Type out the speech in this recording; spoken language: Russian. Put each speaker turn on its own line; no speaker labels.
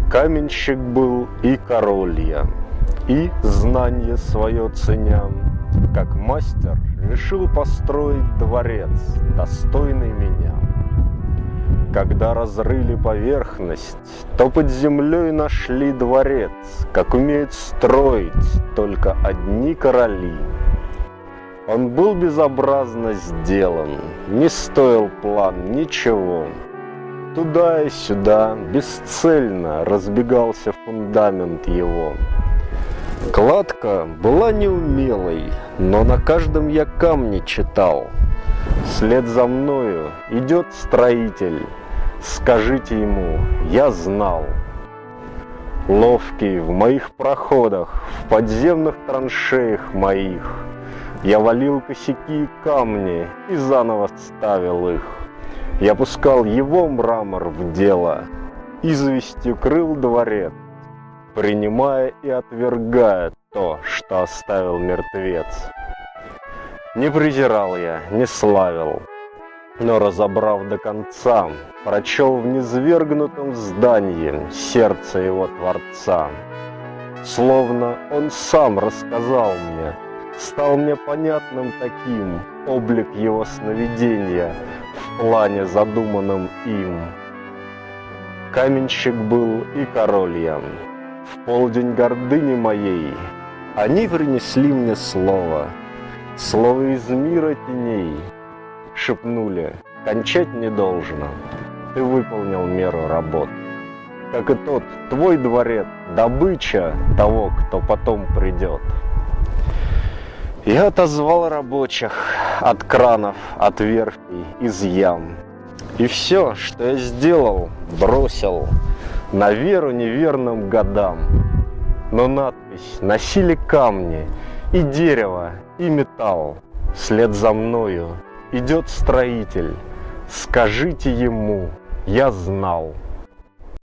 Каменщик был и король я, и знанье свое ценя, как мастер решил построить дворец, достойный меня. Когда разрыли поверхность, то под землей нашли дворец, как умеют строить только одни короли. Он был безобразно сделан, не стоил план ничего. Туда и сюда бесцельно разбегался фундамент его. Кладка была неумелой, но на каждом я камне читал. Вслед за мною идет строитель, скажите ему, я знал. Ловкий в моих проходах, в подземных траншеях моих, я валил косяки и камни и заново ставил их. Я пускал его мрамор в дело, известью крыл дворец, принимая и отвергая то, что оставил мертвец. Не презирал я, не славил, но, разобрав до конца, прочел в низвергнутом здании сердце его Творца. Словно он сам рассказал мне, стал мне понятным таким облик его сновидения в плане, задуманном им. Каменщик был и король я. В полдень гордыни моей они принесли мне слово из мира теней. Шепнули, кончать не должно, ты выполнил меру работ. Как и тот твой дворец, добыча того, кто потом придет. Я отозвал рабочих от кранов, от верфей, из ям. И все, что я сделал, бросил на веру неверным годам. Но надпись носили камни, и дерево, и металл. Вслед за мною идет строитель, скажите ему, я знал.